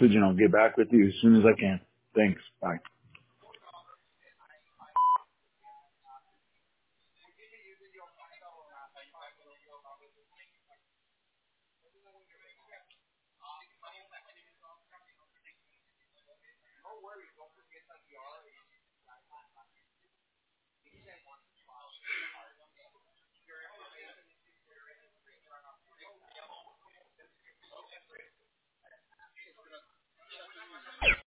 message and I'll get back with you as soon as I can. Thanks. Bye.